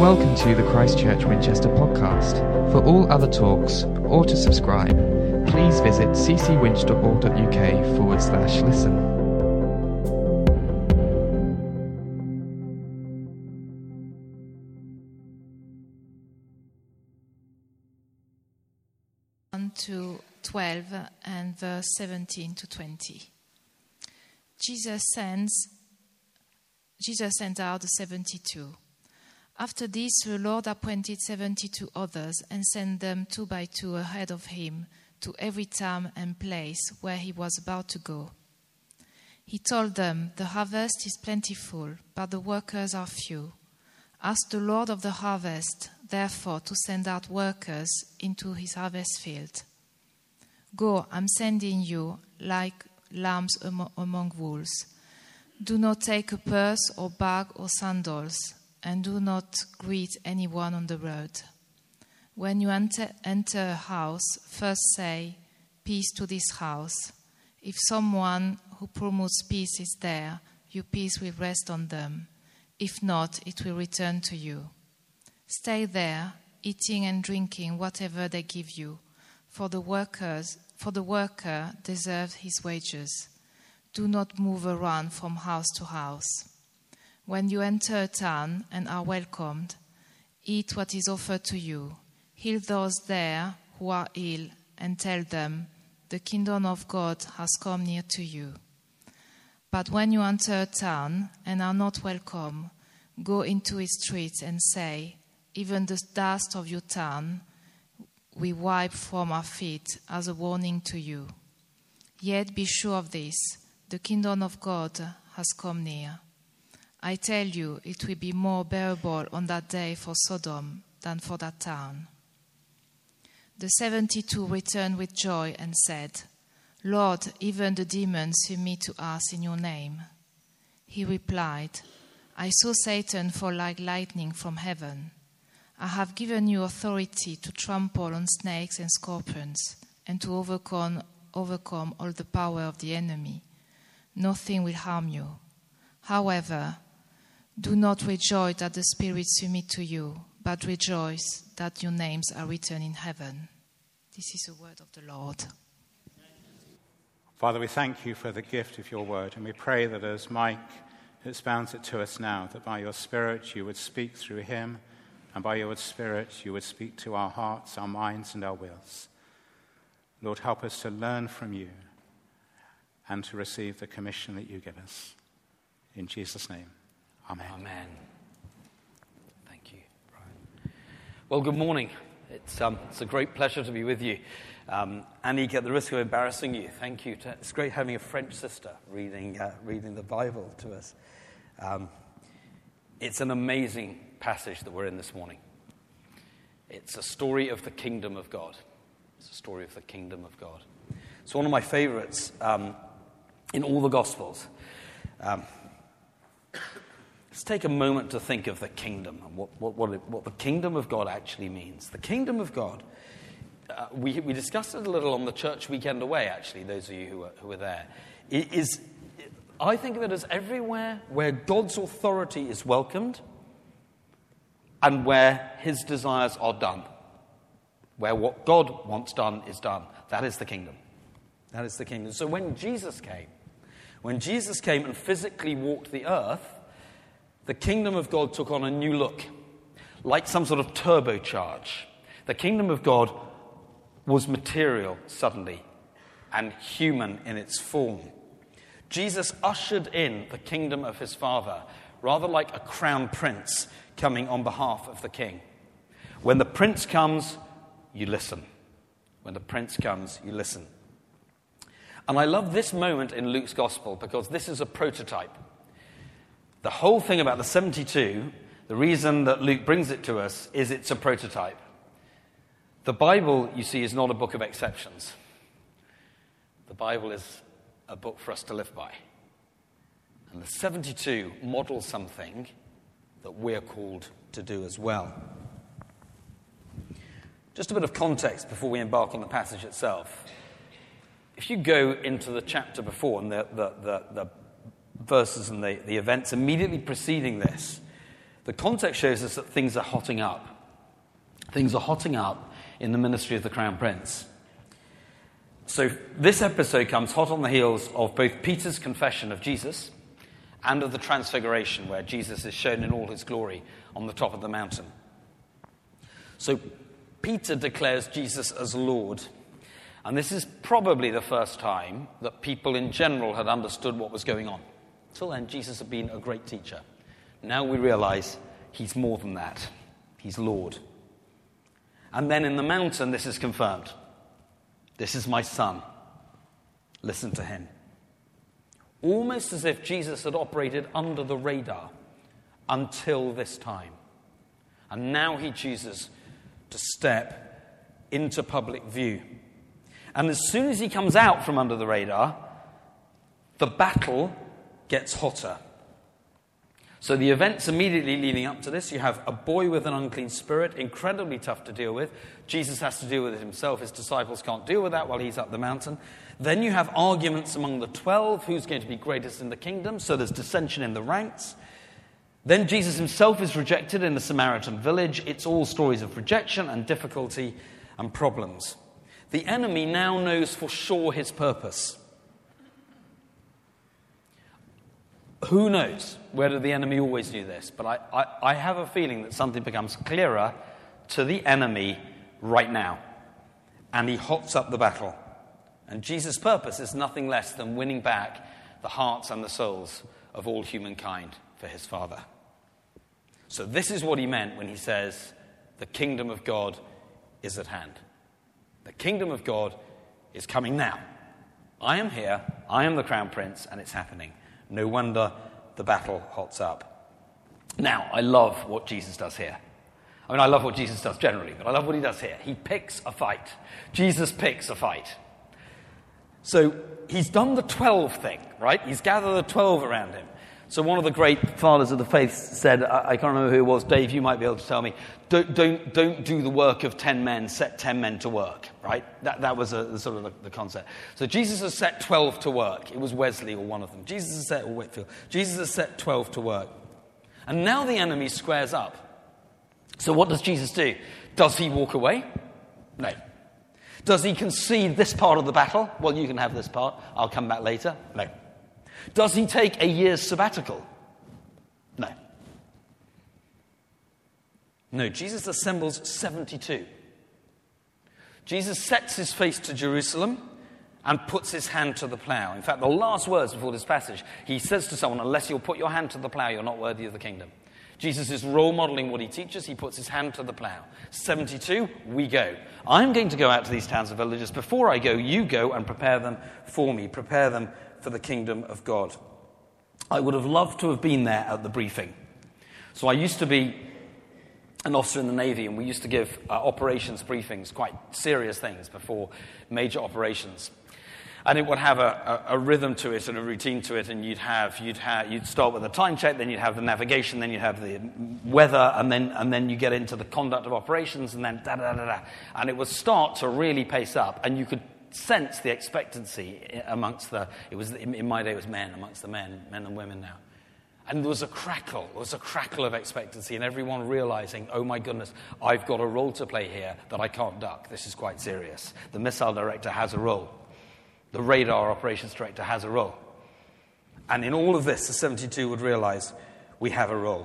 Welcome to the Christchurch Winchester podcast. For all other talks or to subscribe, please visit ccwinch.org.uk/listen. To 12 and verse 17 to 20. Jesus sent out the 72. After this, the Lord appointed 72 others and sent them 2 by 2 ahead of him to every town and place where he was about to go. He told them, "The harvest is plentiful, but the workers are few. Ask the Lord of the harvest, therefore, to send out workers into his harvest field. Go, I'm sending you like lambs among wolves. Do not take a purse or bag or sandals, and do not greet anyone on the road. When you enter a house, first say, 'Peace to this house.' If someone who promotes peace is there, your peace will rest on them. If not, it will return to you. Stay there, eating and drinking whatever they give you, for the worker deserves his wages. Do not move around from house to house. When you enter a town and are welcomed, eat what is offered to you. Heal those there who are ill and tell them, 'The kingdom of God has come near to you.' But when you enter a town and are not welcome, go into its streets and say, 'Even the dust of your town we wipe from our feet as a warning to you.' Yet be sure of this, the kingdom of God has come near. I tell you, it will be more bearable on that day for Sodom than for that town." The 72 returned with joy and said, "Lord, even the demons submit to us in your name." He replied, "I saw Satan fall like lightning from heaven. I have given you authority to trample on snakes and scorpions and to overcome all the power of the enemy. Nothing will harm you. However, do not rejoice that the spirits submit to you, but rejoice that your names are written in heaven." This is the word of the Lord. Father, we thank you for the gift of your word, and we pray that as Mike expounds it to us now, that by your Spirit you would speak through him, and by your Spirit you would speak to our hearts, our minds, and our wills. Lord, help us to learn from you and to receive the commission that you give us. In Jesus' name, amen. Amen. Thank you, Brian. Well, good morning. It's a great pleasure to be with you. Annick, at the risk of embarrassing you, thank you. It's great having a French sister reading the Bible to us. It's an amazing passage that we're in this morning. It's a story of the kingdom of God. It's a story of the kingdom of God. It's one of my favorites in all the Gospels. Let's take a moment to think of the kingdom and what the kingdom of God actually means. The kingdom of God, we discussed it a little on the church weekend away, actually, those of you who were there. I think of it as everywhere where God's authority is welcomed and where his desires are done. Where what God wants done is done. That is the kingdom. That is the kingdom. So when Jesus came and physically walked the earth, the kingdom of God took on a new look, like some sort of turbocharge. The kingdom of God was material suddenly and human in its form. Jesus ushered in the kingdom of his Father, rather like a crown prince coming on behalf of the king. When the prince comes, you listen. When the prince comes, you listen. And I love this moment in Luke's gospel because this is a prototype. The whole thing about the 72, the reason that Luke brings it to us is it's a prototype. The Bible, you see, is not a book of exceptions. The Bible is a book for us to live by. And the 72 model something that we're called to do as well. Just a bit of context before we embark on the passage itself. If you go into the chapter before and the verses and the events immediately preceding this, The context shows us that things are hotting up. Things are hotting up in the ministry of the Crown Prince. So this episode comes hot on the heels of both Peter's confession of Jesus and of the Transfiguration, where Jesus is shown in all his glory on the top of the mountain. So Peter declares Jesus as Lord. And this is probably the first time that people in general had understood what was going on. Till then, Jesus had been a great teacher. Now we realize he's more than that. He's Lord. And then in the mountain, this is confirmed. This is my son. Listen to him. Almost as if Jesus had operated under the radar until this time. And now he chooses to step into public view. And as soon as he comes out from under the radar, the battle gets hotter. So the events immediately leading up to this, you have a boy with an unclean spirit, incredibly tough to deal with. Jesus has to deal with it himself. His disciples can't deal with that while he's up the mountain. Then you have arguments among the 12, who's going to be greatest in the kingdom. So there's dissension in the ranks. Then Jesus himself is rejected in the Samaritan village. It's all stories of rejection and difficulty and problems. The enemy now knows for sure his purpose. Who knows whether the enemy always knew this, but I have a feeling that something becomes clearer to the enemy right now. And he hots up the battle. And Jesus' purpose is nothing less than winning back the hearts and the souls of all humankind for his Father. So this is what he meant when he says, the kingdom of God is at hand. The kingdom of God is coming now. I am here, I am the Crown Prince, and it's happening. No wonder the battle hots up. Now, I love what Jesus does here. I mean, I love what Jesus does generally, but I love what he does here. He picks a fight. Jesus picks a fight. So he's done the 12 thing, right? He's gathered the 12 around him. So one of the great fathers of the faith said, I can't remember who it was, Dave, you might be able to tell me, don't do the work of 10 men, set 10 men to work, right? That was sort of the concept. So Jesus has set 12 to work. It was Wesley or one of them. Jesus has set, or Whitfield. Jesus has set 12 to work. And now the enemy squares up. So what does Jesus do? Does he walk away? No. Does he concede this part of the battle? Well, you can have this part. I'll come back later. No. Does he take a year's sabbatical? No. No, Jesus assembles 72. Jesus sets his face to Jerusalem and puts his hand to the plough. In fact, the last words before this passage, he says to someone, unless you'll put your hand to the plough, you're not worthy of the kingdom. Jesus is role modeling what he teaches. He puts his hand to the plough. 72, we go. I'm going to go out to these towns and villages. Before I go, you go and prepare them for me. Prepare them for the kingdom of God. I would have loved to have been there at the briefing. So I used to be an officer in the Navy, and we used to give operations briefings, quite serious things before major operations. And it would have a rhythm to it and a routine to it, and you'd start with a time check, then you'd have the navigation, then you'd have the weather, and then you get into the conduct of operations, and then da-da-da-da. And it would start to really pace up, and you could sense the expectancy amongst in my day it was men, amongst the men and women now. And there was a crackle of expectancy, and everyone realizing, oh my goodness, I've got a role to play here that I can't duck. This is quite serious. The missile director has a role. The radar operations director has a role. And in all of this, the 72 would realize we have a role.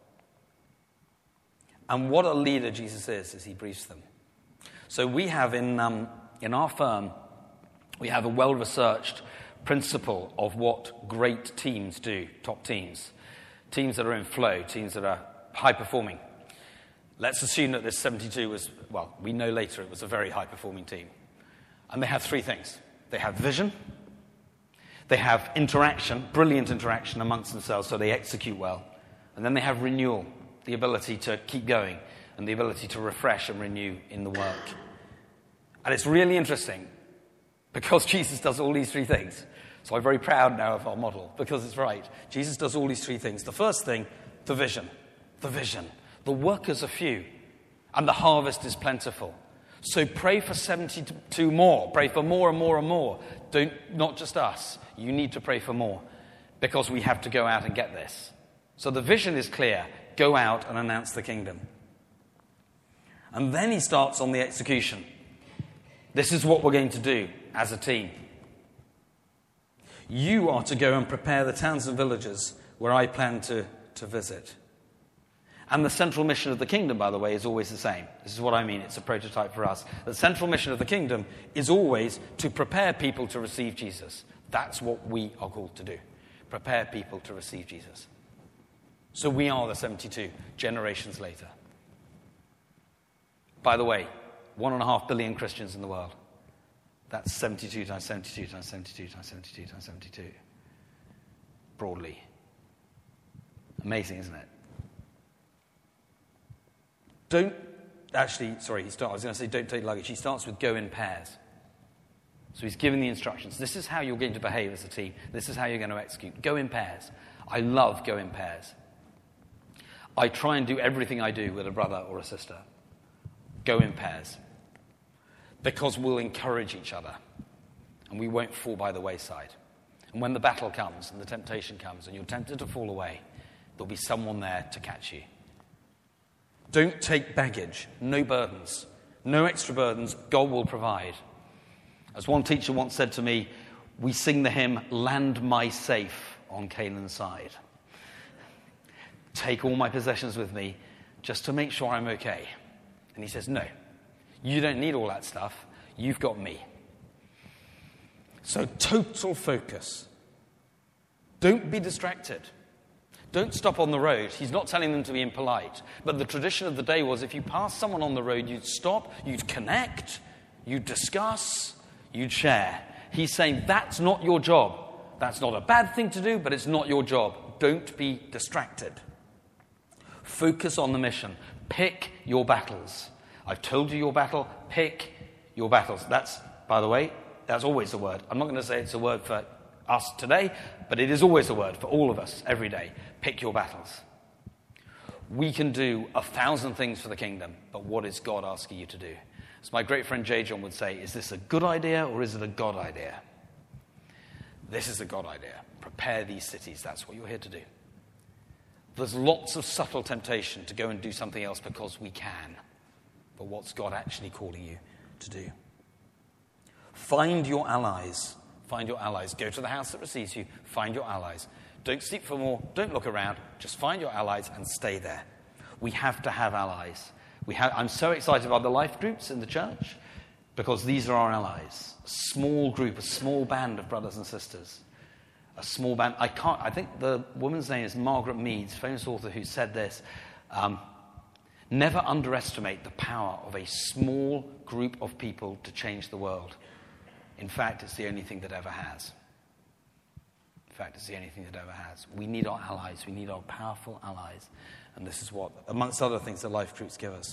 And what a leader Jesus is as he briefs them. So we have in our firm, we have a well-researched principle of what great teams do, top teams. Teams that are in flow, teams that are high-performing. Let's assume that this 72 was, well, we know later it was a very high-performing team. And they have three things. They have vision, they have interaction, brilliant interaction amongst themselves, so they execute well. And then they have renewal, the ability to keep going, and the ability to refresh and renew in the work. And it's really interesting, because Jesus does all these three things. So I'm very proud now of our model, because it's right. Jesus does all these three things. The first thing, the vision. The vision. The workers are few, and the harvest is plentiful. So pray for 72 more. Pray for more and more and more. Not just us. You need to pray for more, because we have to go out and get this. So the vision is clear. go out and announce the kingdom. And then he starts on the execution. This is what we're going to do as a team. You are to go and prepare the towns and villages where I plan to visit. And the central mission of the kingdom, by the way, is always the same. This is what I mean. It's a prototype for us. The central mission of the kingdom is always to prepare people to receive Jesus. That's what we are called to do. Prepare people to receive Jesus. So we are the 72 generations later. By the way, 1.5 billion Christians in the world. That's 72 times 72 times 72 times 72 times 72. Broadly. Amazing, isn't it? I was going to say don't take luggage. He starts with go in pairs. So he's giving the instructions. This is how you're going to behave as a team. This is how you're going to execute. Go in pairs. I love go in pairs. I try and do everything I do with a brother or a sister. Go in pairs. Because we'll encourage each other. And we won't fall by the wayside. And when the battle comes and the temptation comes and you're tempted to fall away, there'll be someone there to catch you. Don't take baggage. No burdens. No extra burdens. God will provide. As one teacher once said to me, we sing the hymn, "Land my safe on Canaan's side." Take all my possessions with me just to make sure I'm okay. And he says, no, you don't need all that stuff. You've got me. So total focus. Don't be distracted. Don't stop on the road. He's not telling them to be impolite. But the tradition of the day was if you passed someone on the road, you'd stop, you'd connect, you'd discuss, you'd share. He's saying that's not your job. That's not a bad thing to do, but it's not your job. Don't be distracted. Focus on the mission. Pick your battles. I've told you your battle. Pick your battles. That's, by the way, that's always a word. I'm not going to say it's a word for us today, but it is always a word for all of us every day. Pick your battles. We can do 1,000 things for the kingdom, but what is God asking you to do? As my great friend J. John would say, is this a good idea or is it a God idea? This is a God idea. Prepare these cities. That's what you're here to do. There's lots of subtle temptation to go and do something else because we can. But what's God actually calling you to do? Find your allies. Find your allies. Go to the house that receives you. Find your allies. Don't seek for more. Don't look around. Just find your allies and stay there. We have to have allies. I'm so excited about the life groups in the church because these are our allies. A small group, a small band of brothers and sisters. A small band. I think the woman's name is Margaret Mead, famous author who said this. Never underestimate the power of a small group of people to change the world. In fact, it's the only thing that ever has. We need our allies. We need our powerful allies. And this is what, amongst other things, the life groups give us.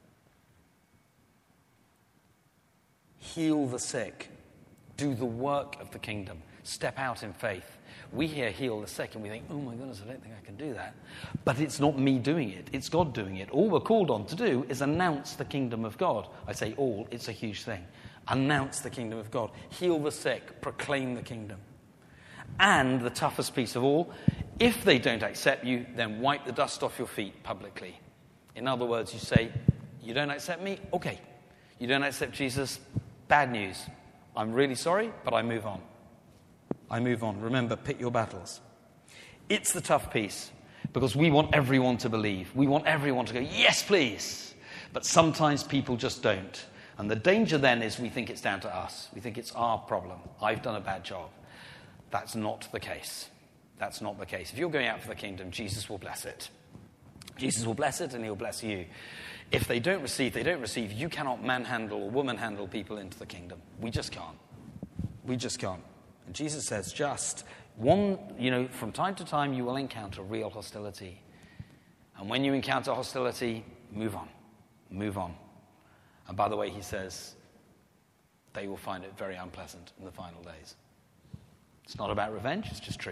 Heal the sick. Do the work of the kingdom. Step out in faith. We hear heal the sick and we think, oh my goodness, I don't think I can do that. But it's not me doing it. It's God doing it. All we're called on to do is announce the kingdom of God. I say all, it's a huge thing. Announce the kingdom of God. Heal the sick. Proclaim the kingdom. And the toughest piece of all, if they don't accept you, then wipe the dust off your feet publicly. In other words, you say, you don't accept me? Okay. You don't accept Jesus? Bad news. I'm really sorry, but I move on. Remember, pick your battles. It's the tough piece because we want everyone to believe. We want everyone to go, yes, please. But sometimes people just don't. And the danger then is we think it's down to us. We think it's our problem. I've done a bad job. That's not the case. That's not the case. If you're going out for the kingdom, Jesus will bless it. Jesus will bless it and he'll bless you. If they don't receive, you cannot manhandle or womanhandle people into the kingdom. We just can't. And Jesus says from time to time you will encounter real hostility. And when you encounter hostility, move on. And by the way, he says, they will find it very unpleasant in the final days. It's not about revenge, it's just true.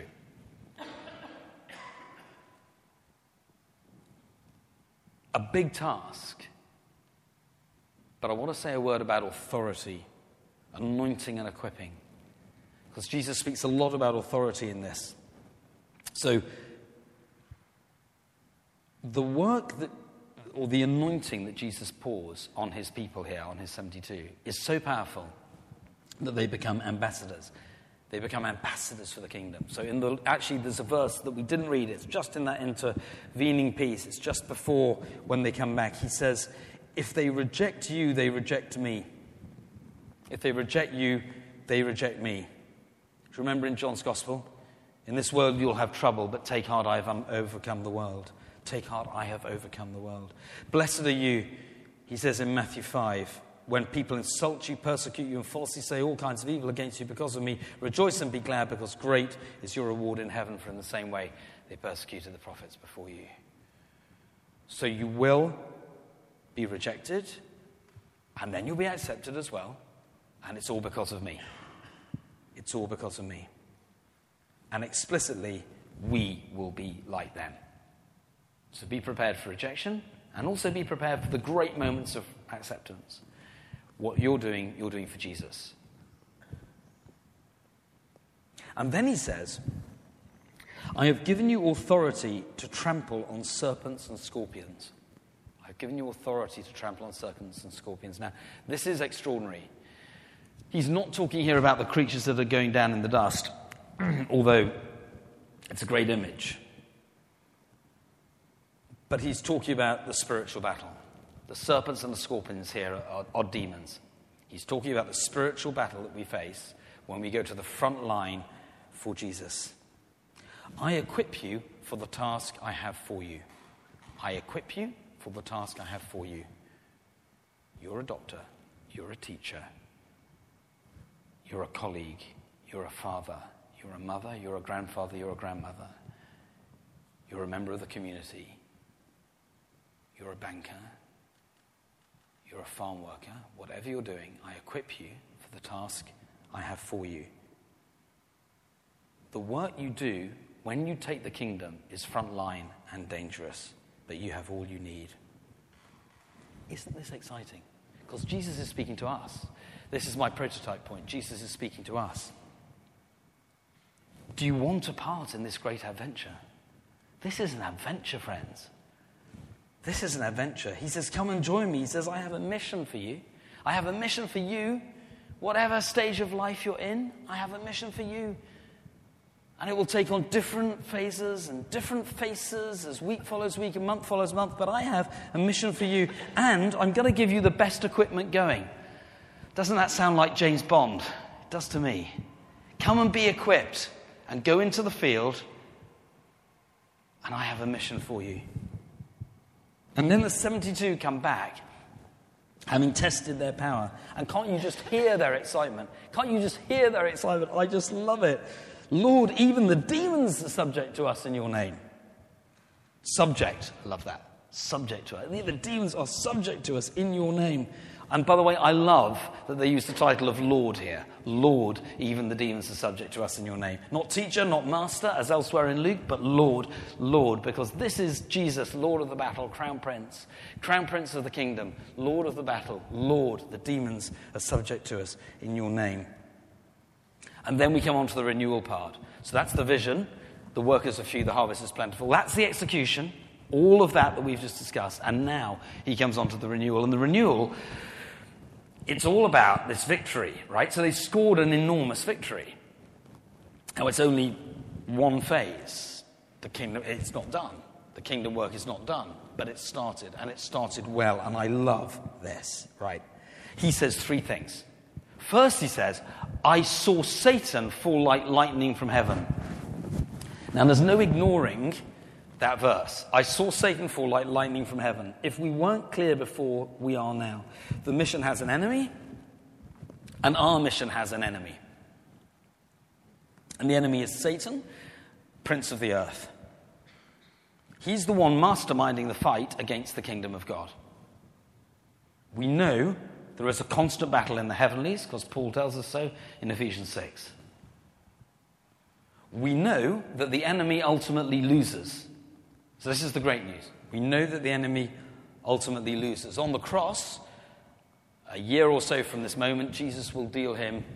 A big task. But I want to say a word about authority, anointing and equipping. Because Jesus speaks a lot about authority in this. So, The work that, or the anointing that Jesus pours on his people here, on his 72, is so powerful that they become ambassadors. They become ambassadors for the kingdom. So actually there's a verse that we didn't read. It's just in that intervening piece. It's just before when they come back. He says, if they reject you, they reject me. If they reject you, they reject me. Do you remember in John's Gospel? In this world you'll have trouble, but take heart, I have overcome the world. Take heart, I have overcome the world. Blessed are you, he says in Matthew 5, when people insult you, persecute you, and falsely say all kinds of evil against you because of me. Rejoice and be glad, because great is your reward in heaven, for in the same way they persecuted the prophets before you. So you will be rejected, and then you'll be accepted as well, and it's all because of me. It's all because of me. And explicitly, we will be like them. So be prepared for rejection, and also be prepared for the great moments of acceptance. What you're doing for Jesus. And then he says, I have given you authority to trample on serpents and scorpions. I've given you authority to trample on serpents and scorpions. Now, this is extraordinary. He's not talking here about the creatures that are going down in the dust, although it's a great image. But he's talking about the spiritual battle. The serpents and the scorpions here are demons. He's talking about the spiritual battle that we face when we go to the front line for Jesus. I equip you for the task I have for you. I equip you for the task I have for you. You're a doctor. You're a teacher. You're a colleague. You're a father. You're a mother. You're a grandfather. You're a grandmother. You're a member of the community. You're a banker. You're a farm worker. Whatever you're doing, I equip you for the task I have for you. The work you do when you take the kingdom is frontline and dangerous, but you have all you need. Isn't this exciting? Because Jesus is speaking to us. This is my prototype point. Jesus is speaking to us. Do you want a part in this great adventure? This is an adventure, friends. This is an adventure. He says, come and join me. He says, I have a mission for you. I have a mission for you. Whatever stage of life you're in, I have a mission for you. And it will take on different phases and different faces as week follows week and month follows month. But I have a mission for you. And I'm going to give you the best equipment going. Doesn't that sound like James Bond? It does to me. Come and be equipped and go into the field. And I have a mission for you. And then the 72 come back, having tested their power. And can't you just hear their excitement? Can't you just hear their excitement? I just love it. Lord, even the demons are subject to us in your name. Subject. I love that. Subject to us. The demons are subject to us in your name. And by the way, I love that they use the title of Lord here. Lord, even the demons are subject to us in your name. Not teacher, not master, as elsewhere in Luke, but Lord, Lord, because this is Jesus, Lord of the battle, Crown Prince of the kingdom, Lord of the battle, Lord, the demons are subject to us in your name. And then we come on to the renewal part. So that's the vision. The workers are few, the harvest is plentiful. That's the execution. All of that we've just discussed. And now he comes on to the renewal. And the renewal, it's all about this victory, right? So they scored an enormous victory. Now, it's only one phase. The kingdom, it's not done. The kingdom work is not done. But it started, and it started well. And I love this, right? He says three things. First, he says, I saw Satan fall like lightning from heaven. Now, there's no ignoring that verse. I saw Satan fall like lightning from heaven. If we weren't clear before, we are now. The mission has an enemy, and our mission has an enemy. And the enemy is Satan, prince of the earth. He's the one masterminding the fight against the kingdom of God. We know there is a constant battle in the heavenlies, because Paul tells us so in Ephesians 6. We know that the enemy ultimately loses. So this is the great news. We know that the enemy ultimately loses. On the cross, a year or so from this moment, Jesus will deal him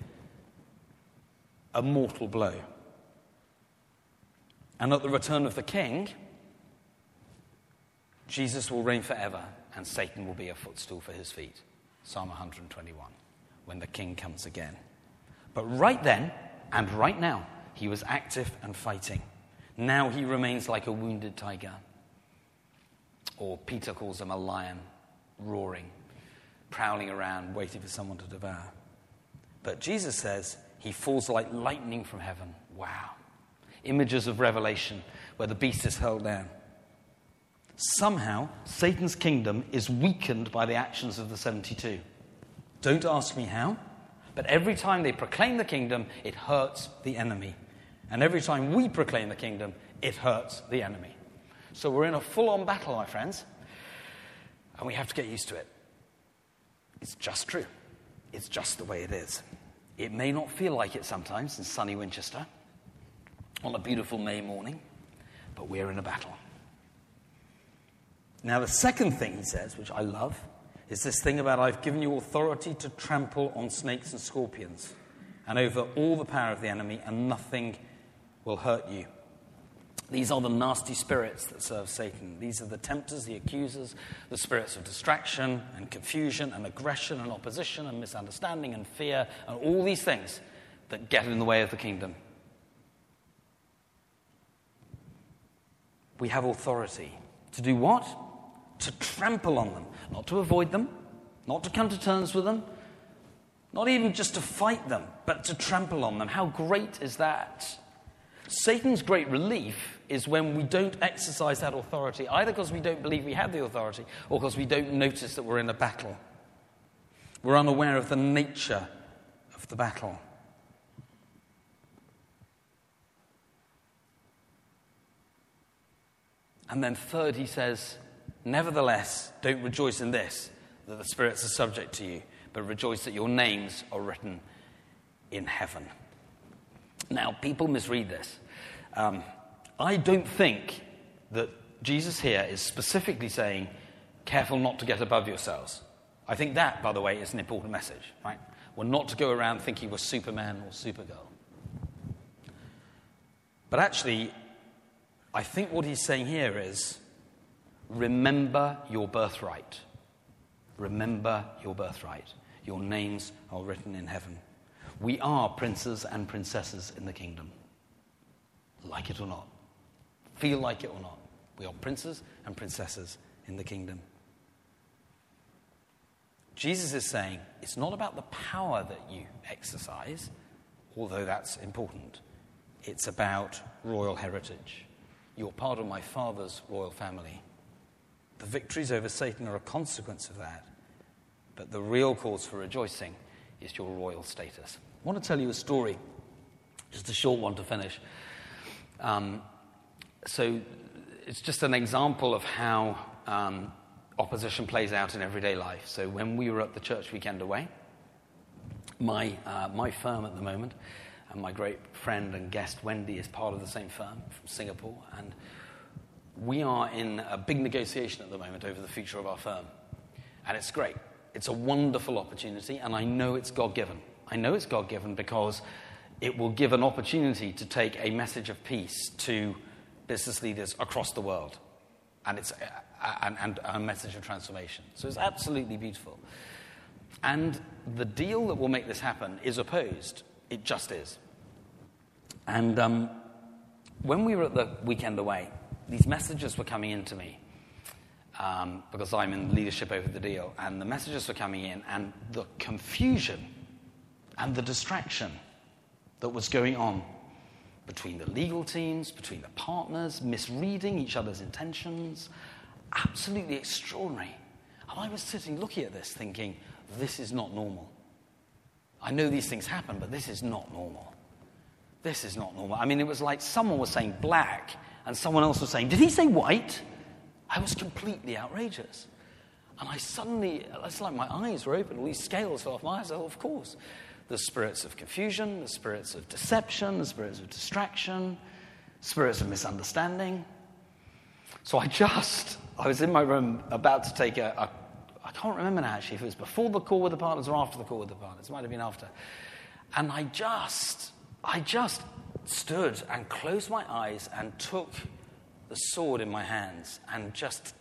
a mortal blow. And at the return of the king, Jesus will reign forever, and Satan will be a footstool for his feet. Psalm 121, when the king comes again. But right then, and right now, he was active and fighting. Now he remains like a wounded tiger. Or Peter calls him a lion, roaring, prowling around, waiting for someone to devour. But Jesus says he falls like lightning from heaven. Wow. Images of Revelation where the beast is hurled down. Somehow, Satan's kingdom is weakened by the actions of the 72. Don't ask me how, but every time they proclaim the kingdom, it hurts the enemy. And every time we proclaim the kingdom, it hurts the enemy. So we're in a full-on battle, my friends, and we have to get used to it. It's just true. It's just the way it is. It may not feel like it sometimes in sunny Winchester on a beautiful May morning, but we're in a battle. Now, the second thing he says, which I love, is this thing about I've given you authority to trample on snakes and scorpions and over all the power of the enemy, and nothing will hurt you. These are the nasty spirits that serve Satan. These are the tempters, the accusers, the spirits of distraction and confusion and aggression and opposition and misunderstanding and fear and all these things that get in the way of the kingdom. We have authority to do what? To trample on them, not to avoid them, not to come to terms with them, not even just to fight them, but to trample on them. How great is that? Satan's great relief is when we don't exercise that authority, either because we don't believe we have the authority or because we don't notice that we're in a battle. We're unaware of the nature of the battle. And then third, he says, nevertheless, don't rejoice in this, that the spirits are subject to you, but rejoice that your names are written in heaven. Now, people misread this. I don't think that Jesus here is specifically saying, careful not to get above yourselves. I think that, by the way, is an important message, right? We're not to go around thinking we're Superman or Supergirl. But actually, I think what he's saying here is, remember your birthright. Remember your birthright. Your names are written in heaven. We are princes and princesses in the kingdom. Like it or not. Feel like it or not. We are princes and princesses in the kingdom. Jesus is saying it's not about the power that you exercise, although that's important. It's about royal heritage. You're part of my Father's royal family. The victories over Satan are a consequence of that. But the real cause for rejoicing is your royal status. I want to tell you a story, just a short one to finish. So it's just an example of how opposition plays out in everyday life. So when we were at the church weekend away, my firm at the moment, and my great friend and guest Wendy is part of the same firm from Singapore, and we are in a big negotiation at the moment over the future of our firm. And it's great. It's a wonderful opportunity, and I know it's God-given. I know it's God-given because it will give an opportunity to take a message of peace to business leaders across the world. And it's a message of transformation. So it's absolutely beautiful. And the deal that will make this happen is opposed. It just is. And when we were at the weekend away, these messages were coming in to me because I'm in leadership over the deal. And the messages were coming in, and the confusion and the distraction that was going on between the legal teams, between the partners, misreading each other's intentions, absolutely extraordinary. And I was sitting looking at this thinking, this is not normal. I know these things happen, but this is not normal. This is not normal. I mean, it was like someone was saying black and someone else was saying, did he say white? I was completely outrageous. And I suddenly, it's like my eyes were open, all these scales fell off my eyes. Oh, of course. The spirits of confusion, the spirits of deception, the spirits of distraction, spirits of misunderstanding. So I was in my room about to take I can't remember now actually if it was before the call with the partners or after the call with the partners. It might have been after. And I just stood and closed my eyes and took the sword in my hands and just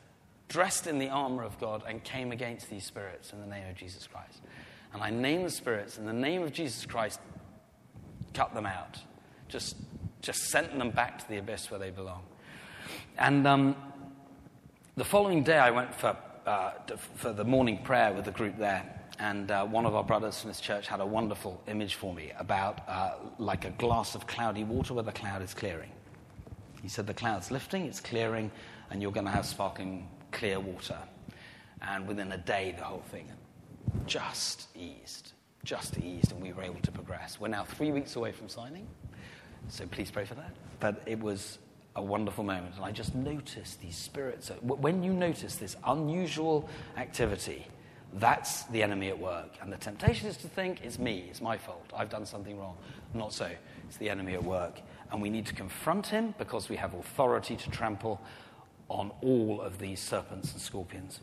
dressed in the armor of God, and came against these spirits in the name of Jesus Christ. And I named the spirits in the name of Jesus Christ, cut them out, just sent them back to the abyss where they belong. And the following day I went for the morning prayer with the group there. And one of our brothers from this church had a wonderful image for me about like a glass of cloudy water where the cloud is clearing. He said the cloud's lifting, it's clearing, and you're going to have sparkling clear water. And within a day, the whole thing just eased, and we were able to progress. We're now 3 weeks away from signing, so please pray for that. But it was a wonderful moment, and I just noticed these spirits. When you notice this unusual activity, that's the enemy at work. And the temptation is to think, it's me, it's my fault, I've done something wrong. Not so. It's the enemy at work. And we need to confront him because we have authority to trample on all of these serpents and scorpions.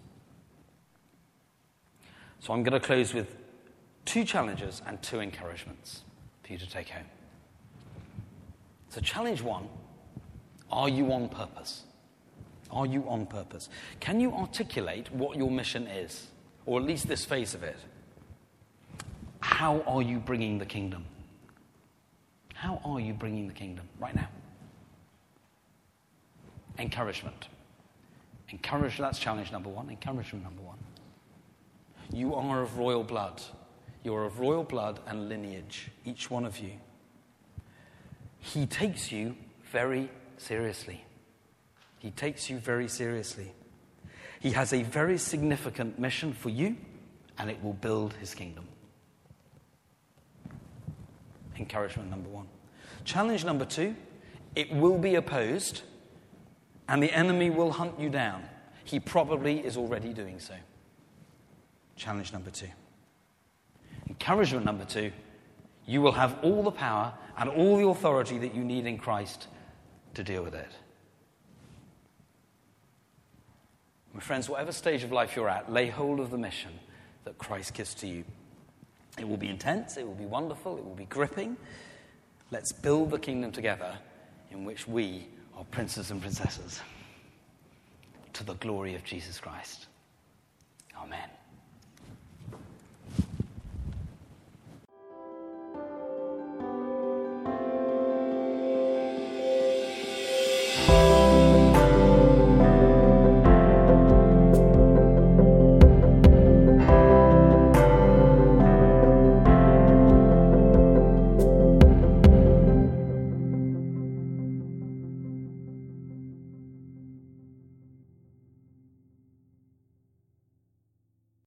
So I'm going to close with 2 challenges and 2 encouragements for you to take home. So challenge 1, are you on purpose? Are you on purpose? Can you articulate what your mission is? Or at least this phase of it. How are you bringing the kingdom? How are you bringing the kingdom right now? Encouragement. That's challenge number 1. Encouragement number 1. You are of royal blood. You are of royal blood and lineage, each one of you. He takes you very seriously. He takes you very seriously. He has a very significant mission for you, and it will build his kingdom. Encouragement number 1. Challenge number 2, it will be opposed, and the enemy will hunt you down. He probably is already doing so. Challenge number 2. Encouragement number 2, you will have all the power and all the authority that you need in Christ to deal with it. My friends, whatever stage of life you're at, lay hold of the mission that Christ gives to you. It will be intense, it will be wonderful, it will be gripping. Let's build the kingdom together in which we are princes and princesses to the glory of Jesus Christ. Amen.